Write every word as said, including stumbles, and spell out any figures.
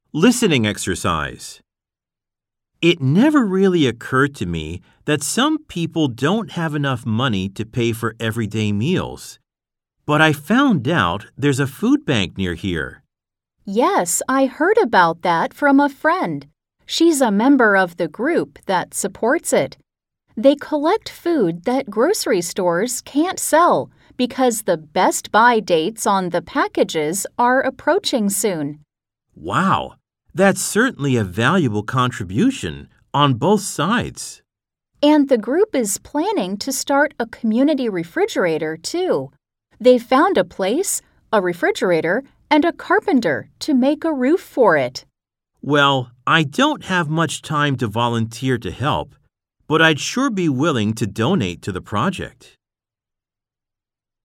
Listening exercise. It never really occurred to me that some people don't have enough money to pay for everyday meals. But I found out there's a food bank near here. Yes, I heard about that from a friend. She's a member of the group that supports it. They collect food that grocery stores can't sell because the best buy dates on the packages are approaching soon. Wow, that's certainly a valuable contribution on both sides. And the group is planning to start a community refrigerator, too. They found a place, a refrigerator, and a carpenter to make a roof for it. Well, I don't have much time to volunteer to help, but I'd sure be willing to donate to the project.